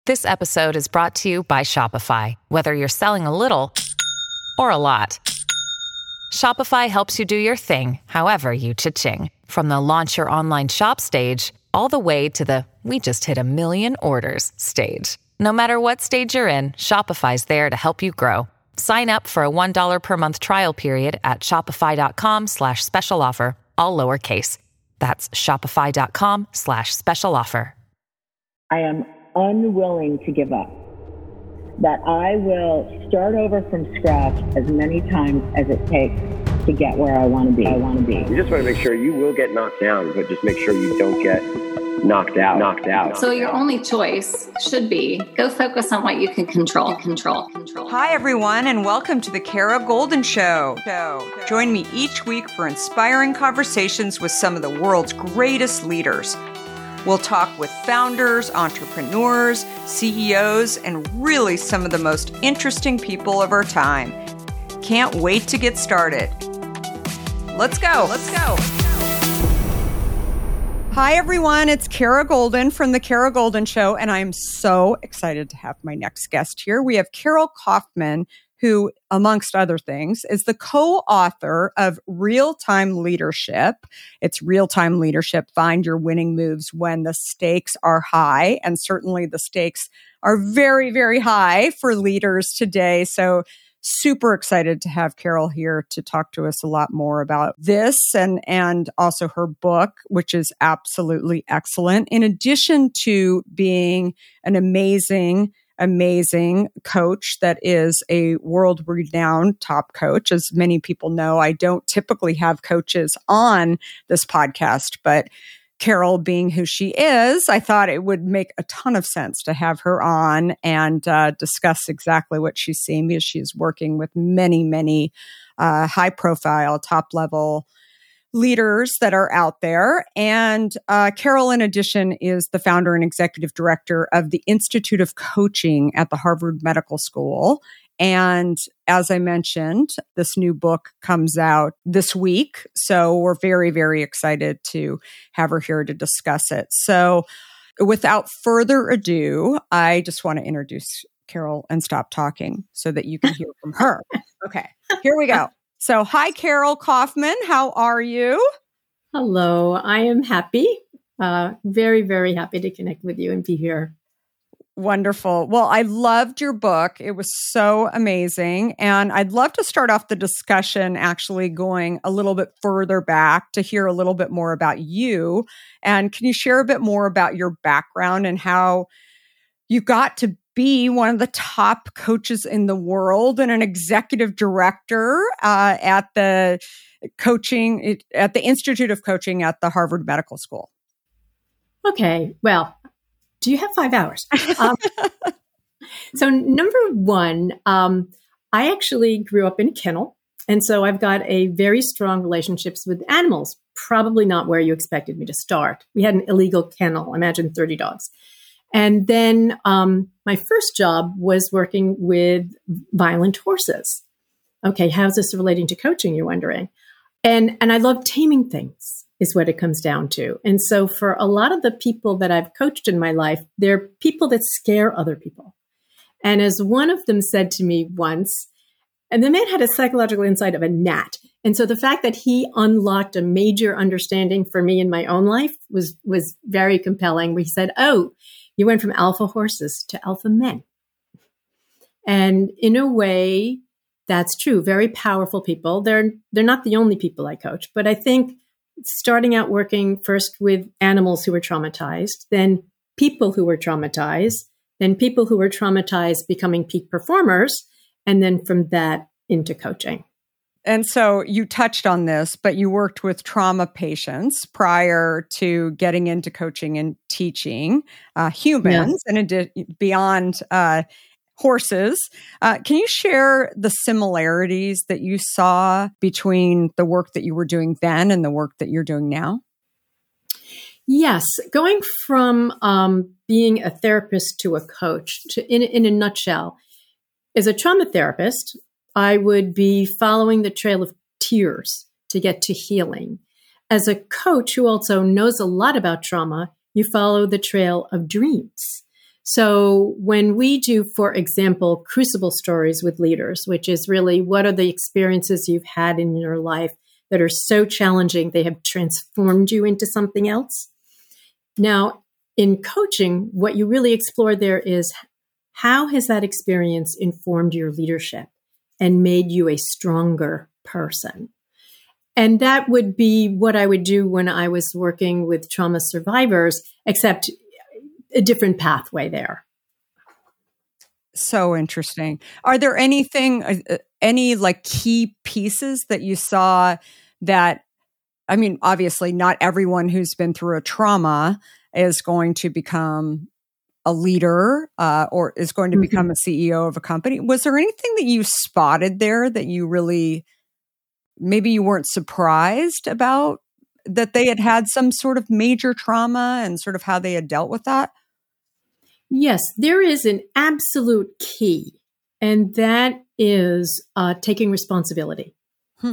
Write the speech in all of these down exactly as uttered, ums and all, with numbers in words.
This episode is brought to you by Shopify. Whether you're selling a little or a lot, Shopify helps you do your thing, however you cha-ching. From the launch your online shop stage, all the way to the we just hit a million orders stage. No matter what stage you're in, Shopify's there to help you grow. Sign up for a one dollar per month trial period at shopify.com slash special offer, all lowercase. That's shopify.com slash special offer. I am unwilling to give up, that I will start over from scratch as many times as it takes to get where I want to be. I want to be. You just want to make sure you will get knocked down, but just make sure you don't get knocked out, knocked out. So your only choice should be go focus on what you can control, control, control. Hi, everyone, and welcome to the Kara Goldin Show. Join me each week for inspiring conversations with some of the world's greatest leaders. We'll talk with founders, entrepreneurs, C E Os, and really some of the most interesting people of our time. Can't wait to get started. Let's go. Let's go. Hi, everyone. It's Kara Goldin from The Kara Goldin Show, and I'm so excited to have my next guest here. We have Carol Kaufman, who, amongst other things, is the co-author of Real-Time Leadership. It's Real-Time Leadership, Find Your Winning Moves When the Stakes Are High. And certainly the stakes are very, very high for leaders today. So super excited to have Carol here to talk to us a lot more about this and, and also her book, which is absolutely excellent. In addition to being an amazing amazing coach that is a world-renowned top coach. As many people know, I don't typically have coaches on this podcast, but Carol being who she is, I thought it would make a ton of sense to have her on and uh, discuss exactly what she's seeing, because she's working with many, many uh, high-profile, top-level leaders that are out there. And uh, Carol, in addition, is the founder and executive director of the Institute of Coaching at the Harvard Medical School. And as I mentioned, this new book comes out this week. So we're very, very excited to have her here to discuss it. So without further ado, I just want to introduce Carol and stop talking so that you can hear from her. Okay, here we go. So, hi, Carol Kaufman. How are you? Hello. I am happy. Uh, very, very happy to connect with you and be here. Wonderful. Well, I loved your book. It was so amazing. And I'd love to start off the discussion actually going a little bit further back to hear a little bit more about you. And can you share a bit more about your background and how you got to be one of the top coaches in the world and an executive director uh, at the coaching at the Institute of Coaching at the Harvard Medical School? Okay. Well, do you have five hours? Um, so number one, um, I actually grew up in a kennel. And so I've got a very strong relationships with animals, probably not where you expected me to start. We had an illegal kennel, imagine thirty dogs. And then um, my first job was working with violent horses. Okay, how's this relating to coaching, you're wondering? And and I love taming things is what it comes down to. And so for a lot of the people that I've coached in my life, they're people that scare other people. And as one of them said to me once, and the man had a psychological insight of a gnat. And so the fact that he unlocked a major understanding for me in my own life was was very compelling. We said, oh, you went from alpha horses to alpha men. And in a way, that's true. Very powerful people. They're they're not the only people I coach, but I think starting out working first with animals who were traumatized, then people who were traumatized, then people who were traumatized becoming peak performers, and then from that into coaching. And so you touched on this, but you worked with trauma patients prior to getting into coaching and teaching uh, humans yeah. and adi- beyond uh, horses. Uh, can you share the similarities that you saw between the work that you were doing then and the work that you're doing now? Yes. Going from um, being a therapist to a coach, to, in, in a nutshell, as a trauma therapist, I would be following the trail of tears to get to healing. As a coach who also knows a lot about trauma, you follow the trail of dreams. So when we do, for example, crucible stories with leaders, which is really what are the experiences you've had in your life that are so challenging, they have transformed you into something else. Now, in coaching, what you really explore there is how has that experience informed your leadership and made you a stronger person? And that would be what I would do when I was working with trauma survivors, except a different pathway there. So interesting. Are there anything, uh, any like key pieces that you saw that, I mean, obviously not everyone who's been through a trauma is going to become a leader uh, or is going to mm-hmm. become a C E O of a company. Was there anything that you spotted there that you really, maybe you weren't surprised about, that they had had some sort of major trauma and sort of how they had dealt with that? Yes, there is an absolute key, and that is uh, taking responsibility. Hmm.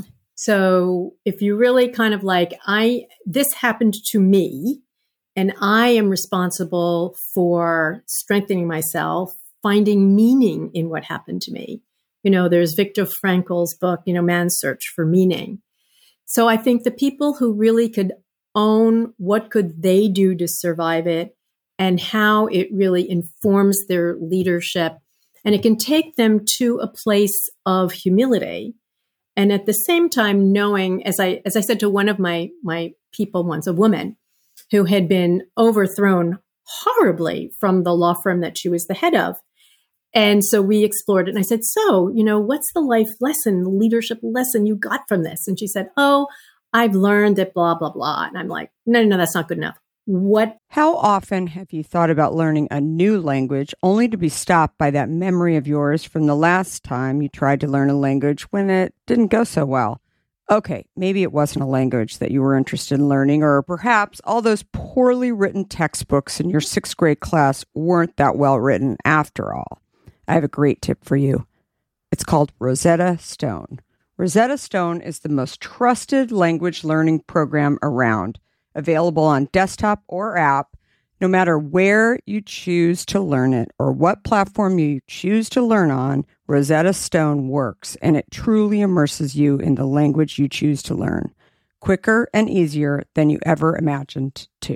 So if you really kind of like, I, this happened to me, and I am responsible for strengthening myself, finding meaning in what happened to me. You know, there's Viktor Frankl's book, you know, Man's Search for Meaning. So I think the people who really could own what could they do to survive it and how it really informs their leadership, and it can take them to a place of humility. And at the same time, knowing, as I as I said to one of my my people once, a woman who had been overthrown horribly from the law firm that she was the head of. And so we explored it. And I said, so, you know, what's the life lesson, the leadership lesson you got from this? And she said, oh, I've learned that blah, blah, blah. And I'm like, no, no, that's not good enough. What? How often have you thought about learning a new language only to be stopped by that memory of yours from the last time you tried to learn a language when it didn't go so well? Okay, maybe it wasn't a language that you were interested in learning, or perhaps all those poorly written textbooks in your sixth grade class weren't that well written after all. I have a great tip for you. It's called Rosetta Stone. Rosetta Stone is the most trusted language learning program around, available on desktop or app, no matter where you choose to learn it or what platform you choose to learn on. Rosetta Stone works, and it truly immerses you in the language you choose to learn, quicker and easier than you ever imagined to.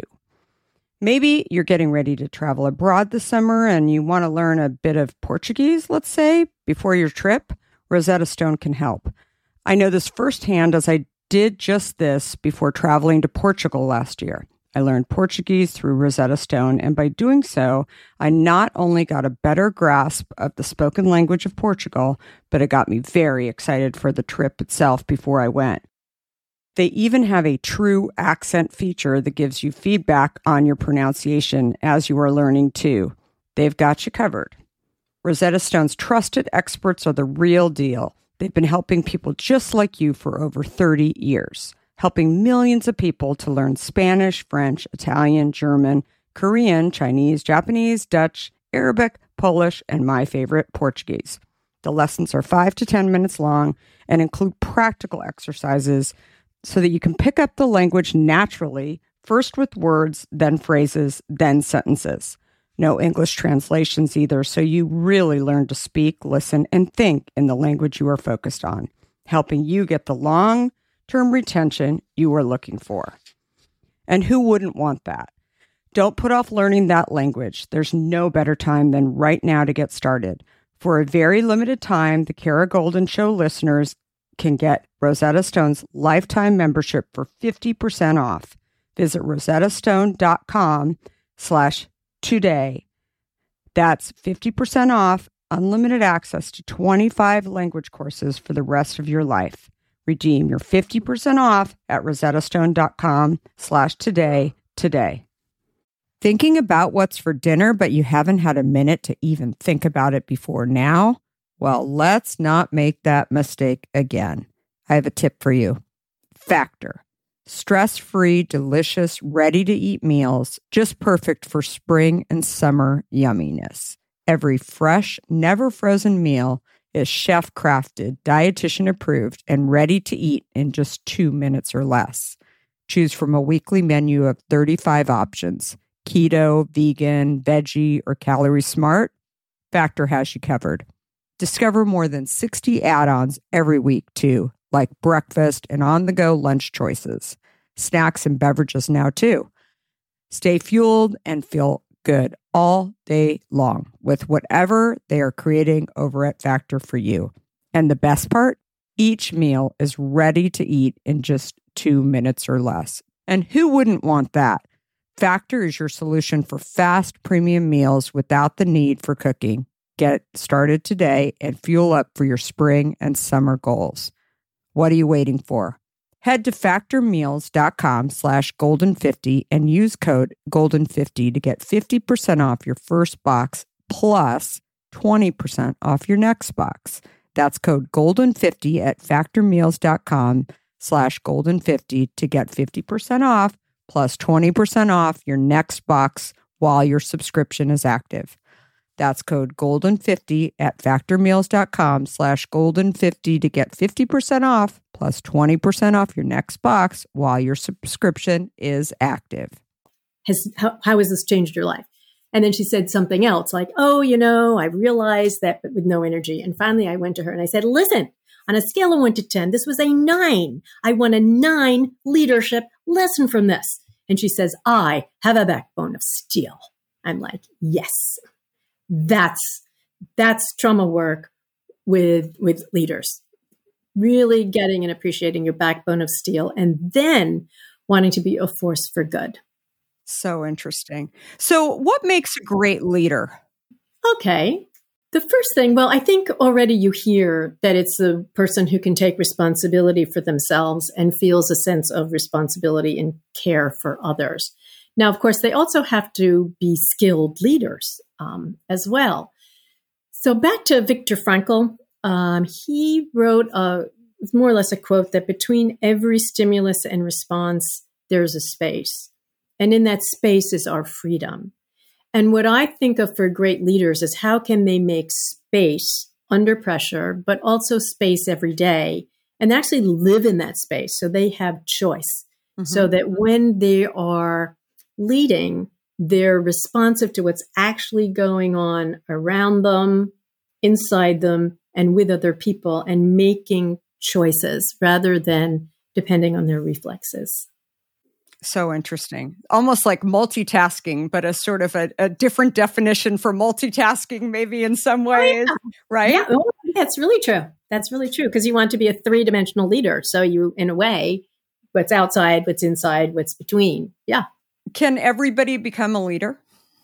Maybe you're getting ready to travel abroad this summer and you want to learn a bit of Portuguese, let's say, before your trip. Rosetta Stone can help. I know this firsthand as I did just this before traveling to Portugal last year. I learned Portuguese through Rosetta Stone, and by doing so, I not only got a better grasp of the spoken language of Portugal, but it got me very excited for the trip itself before I went. They even have a true accent feature that gives you feedback on your pronunciation as you are learning too. They've got you covered. Rosetta Stone's trusted experts are the real deal. They've been helping people just like you for over thirty years. Helping millions of people to learn Spanish, French, Italian, German, Korean, Chinese, Japanese, Dutch, Arabic, Polish, and my favorite, Portuguese. The lessons are five to ten minutes long and include practical exercises so that you can pick up the language naturally, first with words, then phrases, then sentences. No English translations either, so you really learn to speak, listen, and think in the language you are focused on, helping you get the long term retention you are looking for. And who wouldn't want that? Don't put off learning that language. There's no better time than right now to get started. For a very limited time, the Kara Goldin Show listeners can get Rosetta Stone's lifetime membership for fifty percent off. Visit rosettastone.com slash today. That's fifty percent off, unlimited access to twenty-five language courses for the rest of your life. Redeem your fifty percent off at rosettastone.com slash today today. Thinking about what's for dinner, but you haven't had a minute to even think about it before now? Well, let's not make that mistake again. I have a tip for you. Factor. Stress-free, delicious, ready-to-eat meals, just perfect for spring and summer yumminess. Every fresh, never-frozen meal is chef-crafted, dietitian-approved, and ready to eat in just two minutes or less. Choose from a weekly menu of thirty-five options. keto, vegan, veggie, or calorie smart, Factor has you covered. Discover more than sixty add-ons every week, too, like breakfast and on-the-go lunch choices, snacks and beverages now, too. Stay fueled and feel good all day long with whatever they are creating over at Factor for you. And the best part? Each meal is ready to eat in just two minutes or less. And who wouldn't want that? Factor is your solution for fast premium meals without the need for cooking. Get started today and fuel up for your spring and summer goals. What are you waiting for? Head to factormeals.com slash golden50 and use code golden fifty to get fifty percent off your first box plus twenty percent off your next box. That's code golden fifty at factormeals.com slash golden50 to get fifty percent off plus twenty percent off your next box while your subscription is active. That's code golden fifty at factormeals.com slash golden50 to get fifty percent off plus twenty percent off your next box while your subscription is active. Has, how, how has this changed your life? And then she said something else like, oh, you know, I realized that, but with no energy. And finally I went to her and I said, listen, on a scale of one to ten, this was a nine. I want a nine leadership lesson from this. And she says, I have a backbone of steel. I'm like, yes. That's that's trauma work with with leaders. Really getting and appreciating your backbone of steel and then wanting to be a force for good. So interesting. So what makes a great leader? Okay. The first thing, well, I think already you hear that it's the person who can take responsibility for themselves and feels a sense of responsibility and care for others. Now, of course, they also have to be skilled leaders um, as well. So back to Viktor Frankl, um, he wrote a, more or less a quote that between every stimulus and response, there's a space. And in that space is our freedom. And what I think of for great leaders is how can they make space under pressure, but also space every day, and actually live in that space so they have choice. Mm-hmm. So that when they are leading, they're responsive to what's actually going on around them, inside them, and with other people, and making choices rather than depending on their reflexes. So interesting. Almost like multitasking, but a sort of a, a different definition for multitasking, maybe in some ways, oh, yeah. Right? Yeah, oh, that's really true. That's really true because you want to be a three-dimensional leader. So you, in a way, what's outside, what's inside, what's between. Yeah. Can everybody become a leader?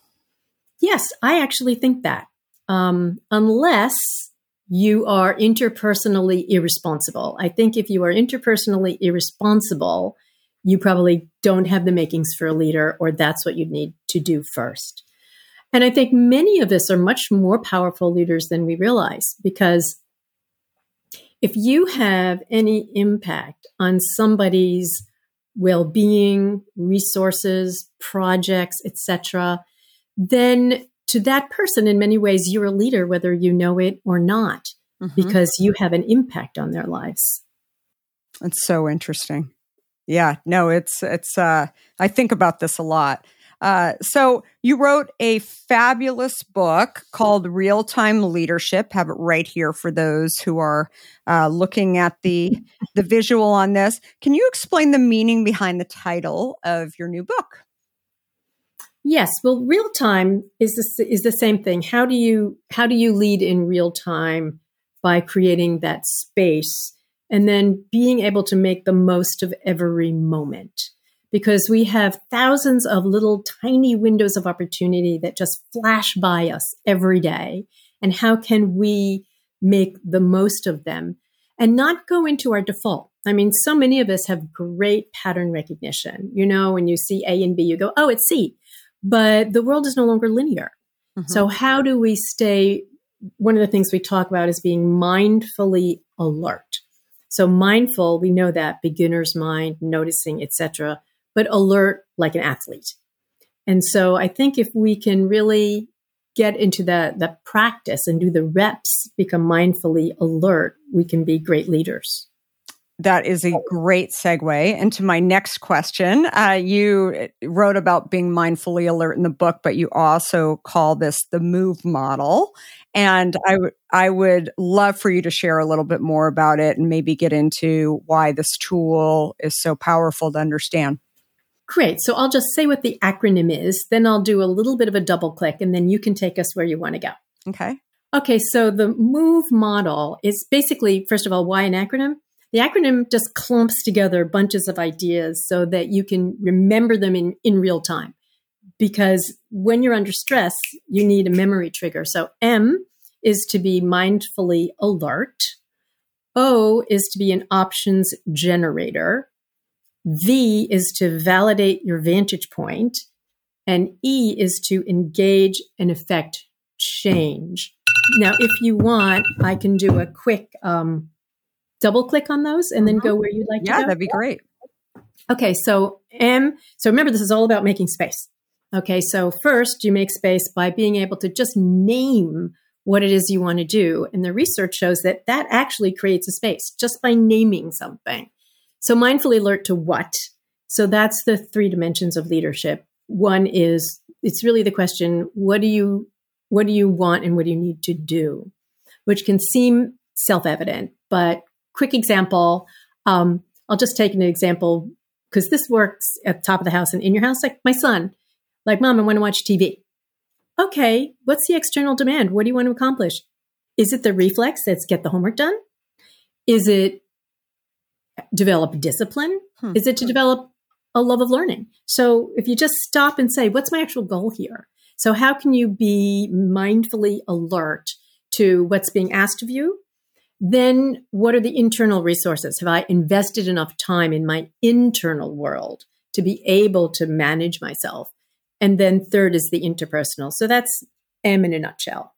Yes, I actually think that. Um, unless you are interpersonally irresponsible. I think if you are interpersonally irresponsible, you probably don't have the makings for a leader, or that's what you need to do first. And I think many of us are much more powerful leaders than we realize, because if you have any impact on somebody's well-being, resources, projects, et cetera, then to that person, in many ways, you're a leader, whether you know it or not, mm-hmm. because you have an impact on their lives. It's so interesting. Yeah, no, it's, it's, uh, I think about this a lot. Uh, so you wrote a fabulous book called Real-Time Leadership. Have it right here for those who are uh, looking at the, the visual on this. Can you explain the meaning behind the title of your new book? Yes. Well, real time is the, is the same thing. How do you, how do you lead in real time? By creating that space and then being able to make the most of every moment. Because we have thousands of little tiny windows of opportunity that just flash by us every day. And how can we make the most of them and not go into our default? I mean, so many of us have great pattern recognition. You know, when you see A and B, you go, oh, it's C. But the world is no longer linear. Mm-hmm. So how do we stay? One of the things we talk about is being mindfully alert. So mindful, we know that beginner's mind, noticing, et cetera, but alert like an athlete. And so I think if we can really get into the, the practice and do the reps, become mindfully alert, we can be great leaders. that is a great segue into my next question. Uh, you wrote about being mindfully alert in the book, but you also call this the MOVE model. And I, w- I would love for you to share a little bit more about it and maybe get into why this tool is so powerful to understand. Great. So I'll just say what the acronym is, then I'll do a little bit of a double click, and then you can take us where you want to go. Okay. Okay. So the MOVE model is basically, first of all, why an acronym? The acronym just clumps together bunches of ideas so that you can remember them in, in real time. Because when you're under stress, you need a memory trigger. So M is to be mindfully alert. O is to be an options generator. V is to validate your vantage point. And E is to engage and affect change. Now, if you want, I can do a quick um, double click on those and then go where you'd like yeah, to go. That'd be great. Okay, so M, so remember, this is all about making space. Okay, so first you make space by being able to just name what it is you want to do. And the research shows that that actually creates a space just by naming something. So mindfully alert to what? So that's the three dimensions of leadership. One is, it's really the question, what do you, what do you want and what do you need to do? Which can seem self-evident, but quick example, um, I'll just take an example because this works at the top of the house and in your house, like my son. Like, Mom, I want to watch T V. Okay, what's the external demand? What do you want to accomplish? Is it the reflex that's get the homework done? Is it develop discipline? Hmm. Is it to develop a love of learning? So if you just stop and say, what's my actual goal here? So how can you be mindfully alert to what's being asked of you? Then what are the internal resources? Have I invested enough time in my internal world to be able to manage myself? And then third is the interpersonal. So that's M in a nutshell.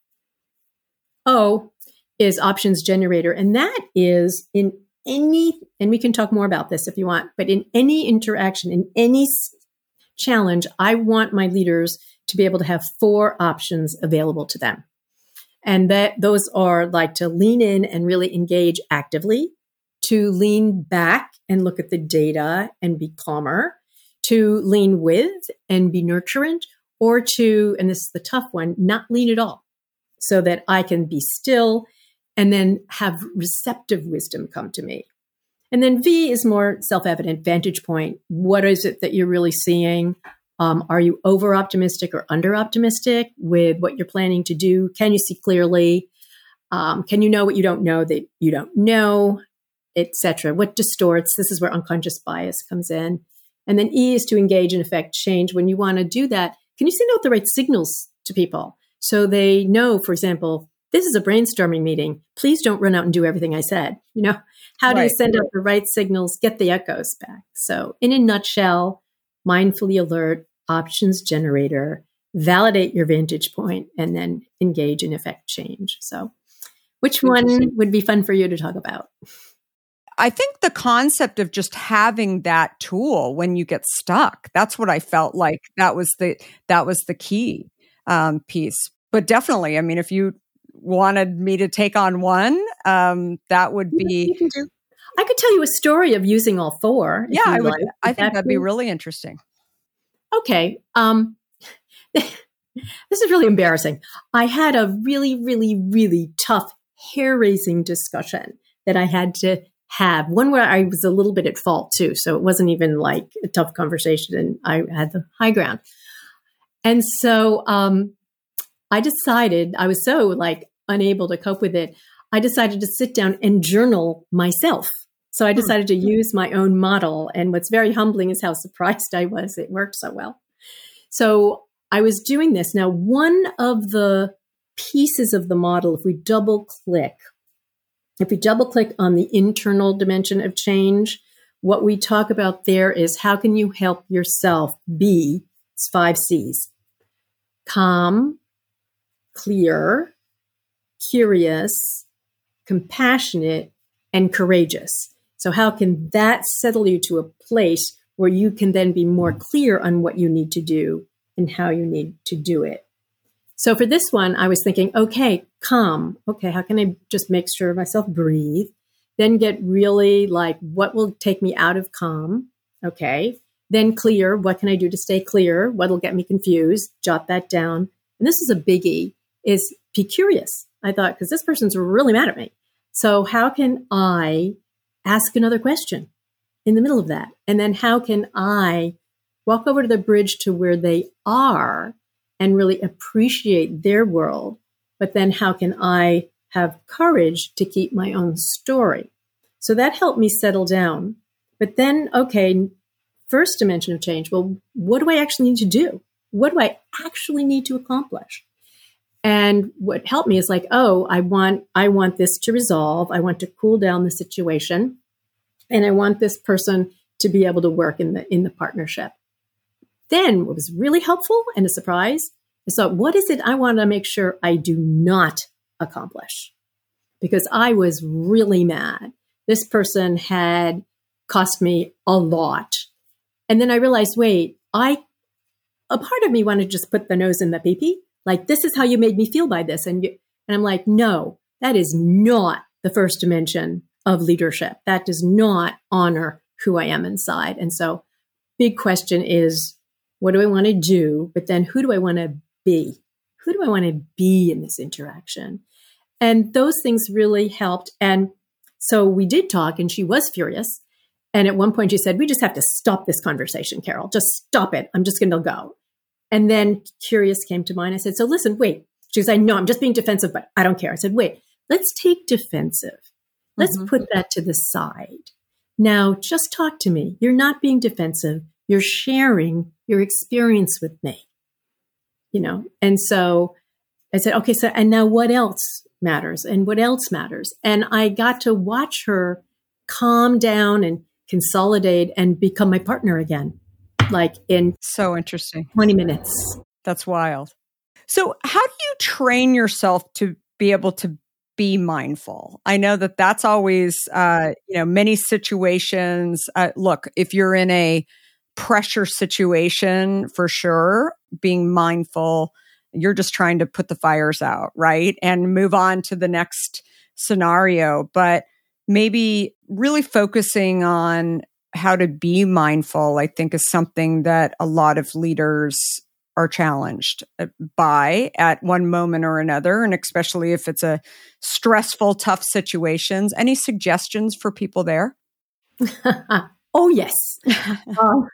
O is options generator. And that is in any, and we can talk more about this if you want, but in any interaction, in any challenge, I want my leaders to be able to have four options available to them. And that those are like to lean in and really engage actively, to lean back and look at the data and be calmer, to lean with and be nurturant, or to, and this is the tough one, not lean at all, so that I can be still and then have receptive wisdom come to me. And then V is more self-evident, vantage point. What is it that you're really seeing? Um, are you over-optimistic or under-optimistic with what you're planning to do? Can you see clearly? Um, can you know what you don't know that you don't know, et cetera? What distorts? This is where unconscious bias comes in. And then E is to engage and affect change. When you want to do that, can you send out the right signals to people so they know, for example, this is a brainstorming meeting. Please don't run out and do everything I said. You know, how do right. you send out the right signals, get the echoes back? So in a nutshell, mindfully alert, options generator, validate your vantage point, and then engage and affect change. So which one would be fun for you to talk about? I think the concept of just having that tool when you get stuck, that's what I felt like that was the, that was the key um, piece. But definitely, I mean, if you wanted me to take on one, um, that would be. You can do. I could tell you a story of using all four. Yeah, I would. Like. I think that that'd be really interesting. Okay. Um, this is really embarrassing. I had a really, really, really tough, hair-raising discussion that I had to have. One where I was a little bit at fault too. So it wasn't even like a tough conversation and I had the high ground. And so um, I decided, I was so like unable to cope with it. I decided to sit down and journal myself. So I decided to use my own model. And what's very humbling is how surprised I was it worked so well. So I was doing this. Now, one of the pieces of the model, if we double click, if we double click on the internal dimension of change, what we talk about there is how can you help yourself be, it's five C's, calm, clear, curious, compassionate, and courageous. So how can that settle you to a place where you can then be more clear on what you need to do and how you need to do it? So for this one, I was thinking, okay, calm. Okay, how can I just make sure myself breathe? then get really like, what will take me out of calm? Okay. Then clear. What can I do to stay clear? What will get me confused? Jot that down. And this is a biggie, is be curious. I thought, because this person's really mad at me. So how can I ask another question in the middle of that? And then how can I walk over to the bridge to where they are and really appreciate their world? But then how can I have courage to keep my own story? So that helped me settle down. But then, okay, first dimension of change. Well, what do I actually need to do? What do I actually need to accomplish? And what helped me is like, oh, I want, I want this to resolve. I want to cool down the situation. And I want this person to be able to work in the, in the partnership. Then what was really helpful and a surprise is, so what is it I want to make sure I do not accomplish? Because I was really mad. This person had cost me a lot. And then I realized, wait, I, a part of me wanted to just put the nose in the pee-pee. Like, this is how you made me feel by this. And, you, and I'm like, no, that is not the first dimension of leadership. That does not honor who I am inside. And so big question is, what do I want to do? But then who do I want to be? Who do I want to be in this interaction? And those things really helped. And so we did talk, and she was furious. And at one point she said, we just have to stop this conversation, Carol. Just stop it. I'm just going to go. And then curious came to mind. I said, so listen, wait. She goes, I know I'm just being defensive, but I don't care. I said, wait, let's take defensive. Let's mm-hmm. put that to the side. Now, just talk to me. You're not being defensive. You're sharing your experience with me, you know? And so I said, okay, so, and now what else matters? And what else matters? And I got to watch her calm down and consolidate and become my partner again, like in so interesting twenty minutes. That's wild. So how do you train yourself to be able to be mindful? I know that that's always, uh, you know, many situations. Uh, look, if you're in a pressure situation, for sure, being mindful, you're just trying to put the fires out, right? And move on to the next scenario. But maybe really focusing on how to be mindful, I think, is something that a lot of leaders are challenged by at one moment or another, and especially if it's a stressful, tough situations. Any suggestions for people there? Oh, yes. um,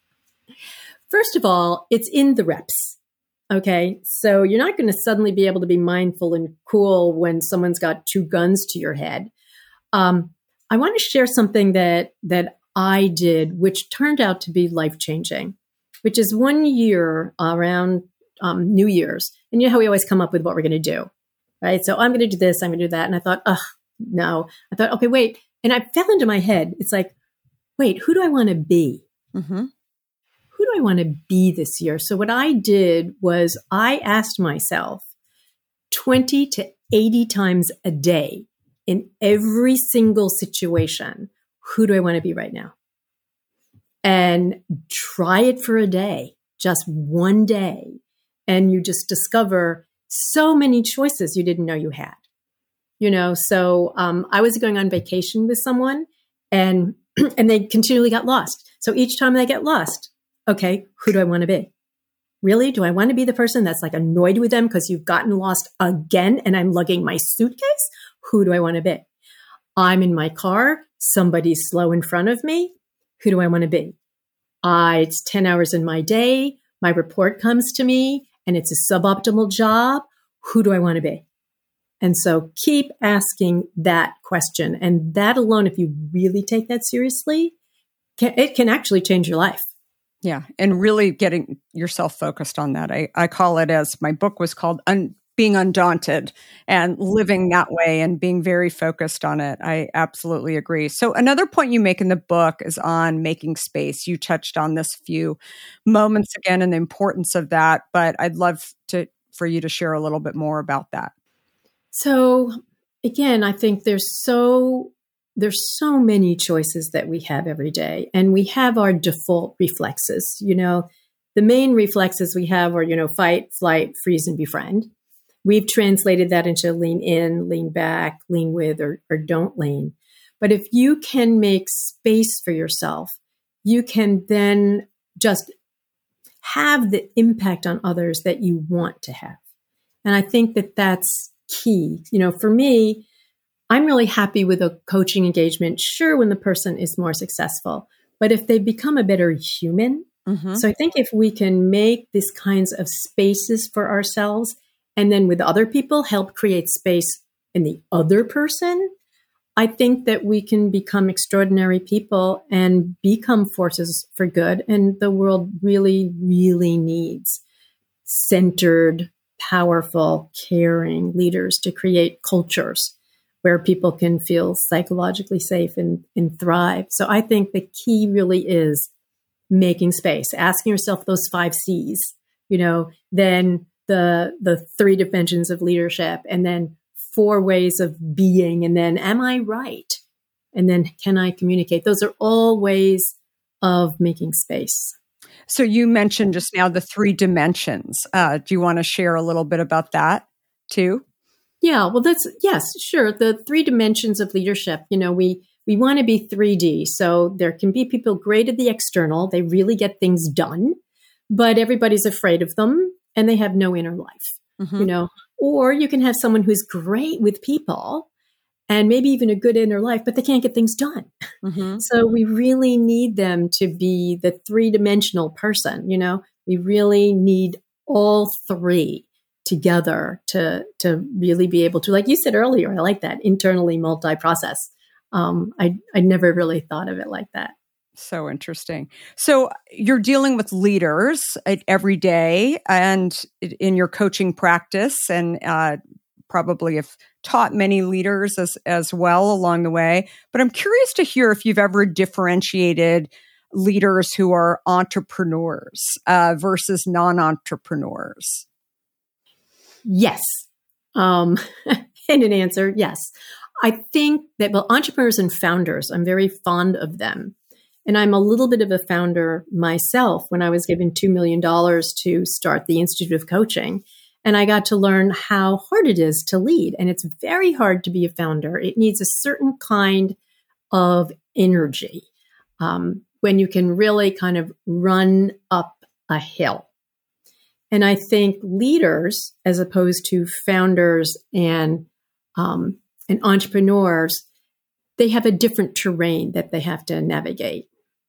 first of all, it's in the reps. Okay. So you're not going to suddenly be able to be mindful and cool when someone's got two guns to your head. Um, I want to share something that, that I did, which turned out to be life-changing, which is one year around um, New Year's. And you know how we always come up with what we're going to do, right? So I'm going to do this, I'm going to do that. And I thought, ugh, no. I thought, okay, wait. And I fell into my head. It's like, wait, who do I want to be? Mm-hmm. Who do I want to be this year? So what I did was I asked myself twenty to eighty times a day in every single situation, who do I want to be right now? And try it for a day, just one day. And you just discover so many choices you didn't know you had. You know, so um, I was going on vacation with someone and and they continually got lost. So each time they get lost, okay, who do I want to be? Really? Do I want to be the person that's like annoyed with them because you've gotten lost again and I'm lugging my suitcase? Who do I want to be? I'm in my car. Somebody's slow in front of me. Who do I want to be? Uh, it's ten hours in my day. My report comes to me and it's a suboptimal job. Who do I want to be? And so keep asking that question. And that alone, if you really take that seriously, can, it can actually change your life. Yeah. And really getting yourself focused on that. I, I call it, as my book was called, un, being undaunted and living that way and being very focused on it. I absolutely agree. So another point you make in the book is on making space. You touched on this a few moments again and the importance of that, but I'd love to for you to share a little bit more about that. So again, I think there's so there's so many choices that we have every day, and we have our default reflexes. You know, the main reflexes we have are, you know, fight, flight, freeze, and befriend. We've translated that into lean in, lean back, lean with, or, or don't lean. But if you can make space for yourself, you can then just have the impact on others that you want to have. And I think that that's key. You know, for me, I'm really happy with a coaching engagement, sure, when the person is more successful, but if they become a better human. Mm-hmm. So I think if we can make these kinds of spaces for ourselves and then with other people help create space in the other person, I think that we can become extraordinary people and become forces for good. And the world really, really needs centered, powerful, caring leaders to create cultures where people can feel psychologically safe and, and thrive. So I think the key really is making space, asking yourself those five C's, you know, then the the three dimensions of leadership, and then four ways of being, and then am I right? And then can I communicate? Those are all ways of making space. So you mentioned just now the three dimensions. Uh, do you want to share a little bit about that too? Yeah, well, that's, yes, sure. The three dimensions of leadership, you know, we, we want to be three D. So there can be people great at the external. They really get things done, but everybody's afraid of them and they have no inner life, mm-hmm. you know, or you can have someone who's great with people and maybe even a good inner life, but they can't get things done. Mm-hmm. So we really need them to be the three-dimensional person, you know, we really need all three together to to really be able to, like you said earlier, I like that, internally multi-process. Um, I I never really thought of it like that. So interesting. So you're dealing with leaders every day and in your coaching practice, and uh, probably have taught many leaders as as well along the way. But I'm curious to hear if you've ever differentiated leaders who are entrepreneurs uh, versus non-entrepreneurs. Yes. Um, and an answer, yes. I think that, well, entrepreneurs and founders, I'm very fond of them. And I'm a little bit of a founder myself when I was given two million dollars to start the Institute of Coaching. And I got to learn how hard it is to lead. And it's very hard to be a founder. It needs a certain kind of energy um, when you can really kind of run up a hill. And I think leaders, as opposed to founders and um, and entrepreneurs, they have a different terrain that they have to navigate.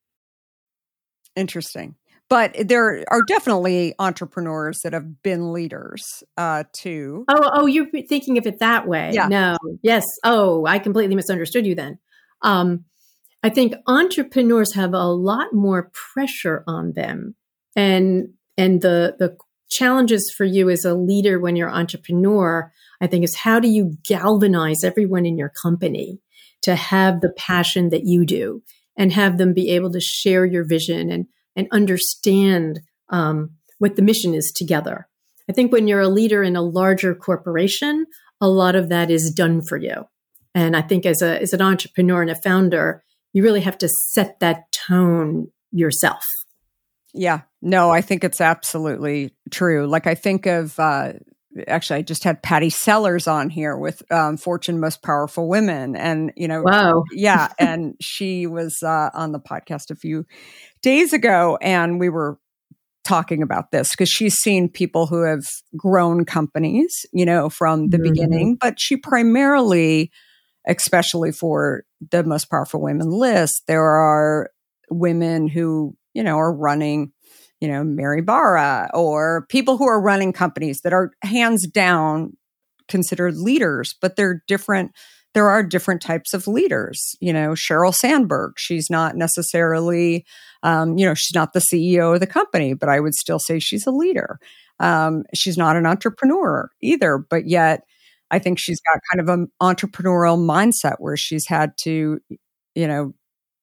Interesting. But there are definitely entrepreneurs that have been leaders uh, too. Oh, oh, you're thinking of it that way. Yeah. No. Yes. Oh, I completely misunderstood you then. Um, I think entrepreneurs have a lot more pressure on them. And and the the challenges for you as a leader when you're an entrepreneur, I think, is how do you galvanize everyone in your company to have the passion that you do and have them be able to share your vision and, and understand um, what the mission is together. I think when you're a leader in a larger corporation, a lot of that is done for you. And I think as a as an entrepreneur and a founder, you really have to set that tone yourself. Yeah, no, I think it's absolutely true. Like I think of, uh, actually, I just had Patty Sellers on here with um, Fortune Most Powerful Women. And, you know, wow. yeah. And she was uh, on the podcast a few days ago, and we were talking about this because she's seen people who have grown companies, you know, from the mm-hmm. beginning, but she primarily, especially for the Most Powerful Women list, there are women who, you know, are running, you know, Mary Barra, or people who are running companies that are hands down considered leaders, but they're different. There are different types of leaders. You know, Sheryl Sandberg, she's not necessarily, um, you know, she's not the C E O of the company, but I would still say she's a leader. Um, she's not an entrepreneur either, but yet I think she's got kind of an entrepreneurial mindset where she's had to, you know,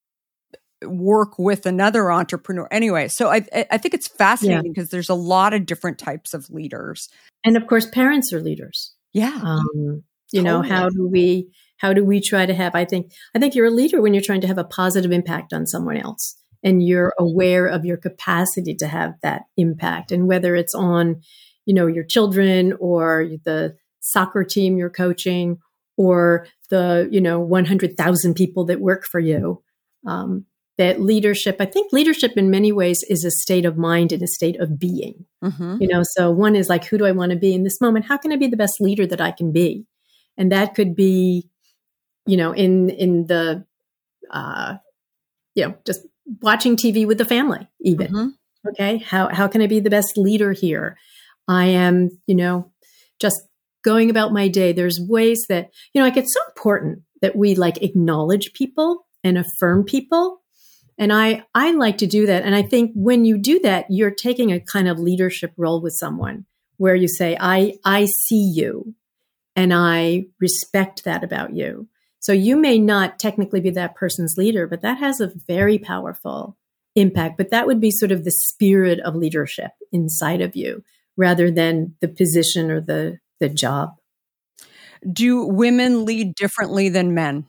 work with another entrepreneur. Anyway, so I I think it's fascinating because yeah. there's a lot of different types of leaders. And of course, parents are leaders. Yeah. Um, you totally. know, how do we how do we try to have, I think, I think you're a leader when you're trying to have a positive impact on someone else. And you're aware of your capacity to have that impact. And whether it's on, you know, your children or the soccer team you're coaching, or the, you know, one hundred thousand people that work for you. Um, that leadership, I think leadership in many ways is a state of mind and a state of being. Mm-hmm. You know, so one is like, who do I want to be in this moment? How can I be the best leader that I can be? And that could be, you know, in, in the, uh, you know, just watching T V with the family, even. Mm-hmm. Okay. How, how can I be the best leader here? I am, you know, just going about my day. There's ways that, you know, like it's so important that we like acknowledge people and affirm people. And I, I like to do that. And I think when you do that, you're taking a kind of leadership role with someone where you say, I, I see you and I respect that about you. So you may not technically be that person's leader, but that has a very powerful impact. But that would be sort of the spirit of leadership inside of you rather than the position or the, the job. Do women lead differently than men?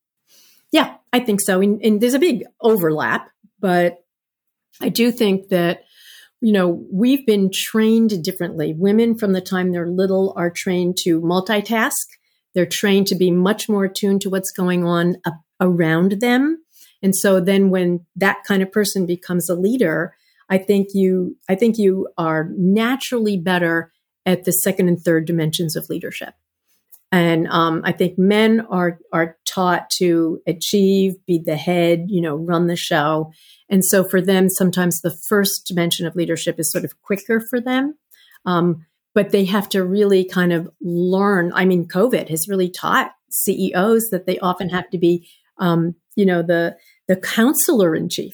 Yeah, I think so. And, and there's a big overlap, but I do think that, you know, we've been trained differently. Women from the time they're little are trained to multitask. They're trained to be much more attuned to what's going on uh, around them. And so then when that kind of person becomes a leader, I think you, I think you are naturally better at the second and third dimensions of leadership. And um, I think men are are taught to achieve, be the head, you know, run the show. And so for them, sometimes the first dimension of leadership is sort of quicker for them. Um, but they have to really kind of learn. I mean, COVID has really taught C E Os that they often have to be, um, you know, the the counselor in chief.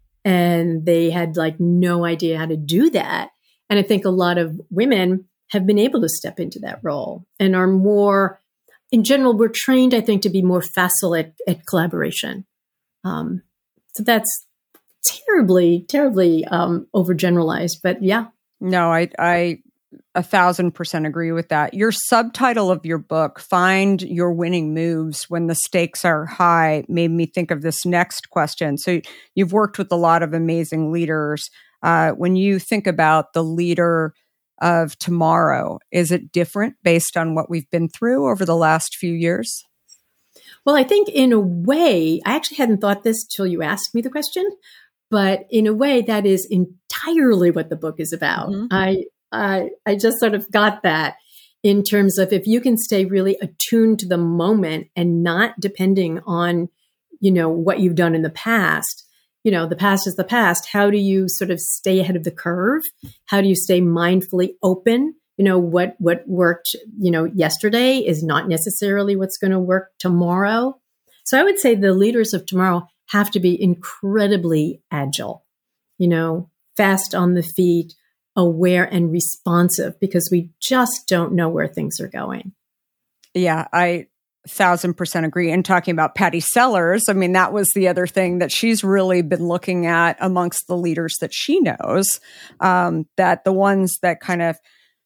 And they had like no idea how to do that. And I think a lot of women have been able to step into that role and are more, in general, we're trained, I think, to be more facile at, at collaboration. Um, so that's terribly, terribly um, overgeneralized, but yeah. No, I, I a thousand percent agree with that. Your subtitle of your book, Find Your Winning Moves When the Stakes Are High, made me think of this next question. So you've worked with a lot of amazing leaders. Uh, when you think about the leader of tomorrow, is it different based on what we've been through over the last few years? Well, I think in a way, I actually hadn't thought this till you asked me the question, but in a way that is entirely what the book is about. Mm-hmm. I, I, I just sort of got that in terms of if you can stay really attuned to the moment and not depending on, you know, what you've done in the past. You know, the past is the past. How do you sort of stay ahead of the curve? How do you stay mindfully open? You know, what, what worked, you know, yesterday is not necessarily what's going to work tomorrow. So I would say the leaders of tomorrow have to be incredibly agile, you know, fast on the feet, aware and responsive, because we just don't know where things are going. Yeah, I thousand percent agree. And talking about Patty Sellers, I mean, that was the other thing that she's really been looking at amongst the leaders that she knows, um, that the ones that kind of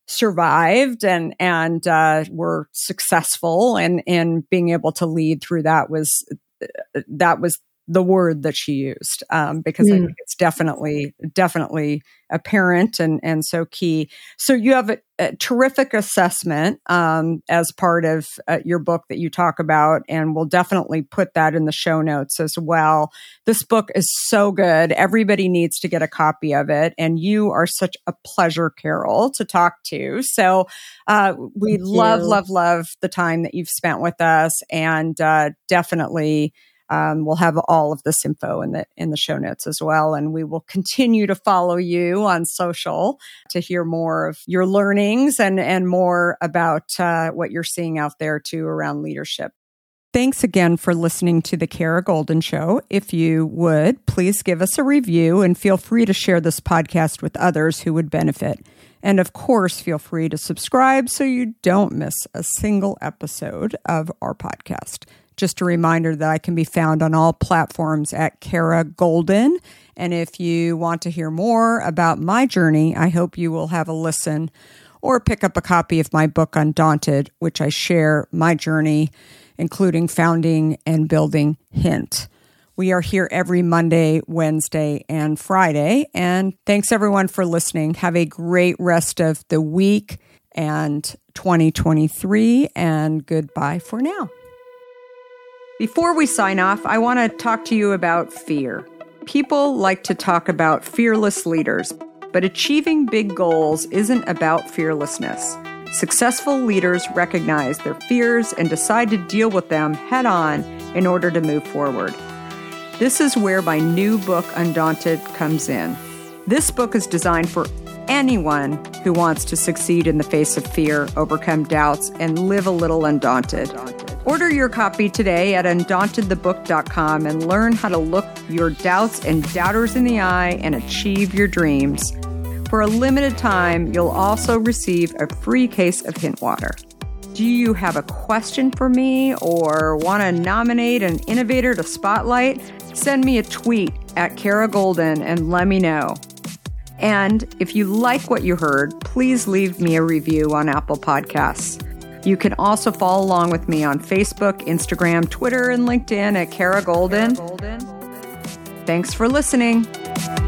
survived and and uh, were successful and in being able to lead through that was that was the word that she used, um, because mm. I think it's definitely, definitely apparent and, and so key. So you have a, a terrific assessment um, as part of uh, your book that you talk about, and we'll definitely put that in the show notes as well. This book is so good. Everybody needs to get a copy of it. And you are such a pleasure, Carol, to talk to. So uh, we Thank love, you. love, love the time that you've spent with us, and uh, definitely Um, we'll have all of this info in the in the show notes as well. And we will continue to follow you on social to hear more of your learnings and, and more about uh, what you're seeing out there too around leadership. Thanks again for listening to The Kara Goldin Show. If you would, please give us a review and feel free to share this podcast with others who would benefit. And of course, feel free to subscribe so you don't miss a single episode of our podcast. Just a reminder that I can be found on all platforms at Kara Goldin. And if you want to hear more about my journey, I hope you will have a listen or pick up a copy of my book, Undaunted, which I share my journey, including founding and building Hint. We are here every Monday, Wednesday, and Friday. And thanks everyone for listening. Have a great rest of the week and twenty twenty-three, and goodbye for now. Before we sign off, I want to talk to you about fear. People like to talk about fearless leaders, but achieving big goals isn't about fearlessness. Successful leaders recognize their fears and decide to deal with them head on in order to move forward. This is where my new book, Undaunted, comes in. This book is designed for anyone who wants to succeed in the face of fear, overcome doubts, and live a little undaunted. Order your copy today at undaunted the book dot com and learn how to look your doubts and doubters in the eye and achieve your dreams. For a limited time, you'll also receive a free case of hint water. Do you have a question for me or want to nominate an innovator to spotlight? Send me a tweet at Kara Goldin and let me know. And if you like what you heard, please leave me a review on Apple Podcasts. You can also follow along with me on Facebook, Instagram, Twitter, and LinkedIn at Kara Goldin. Thanks for listening.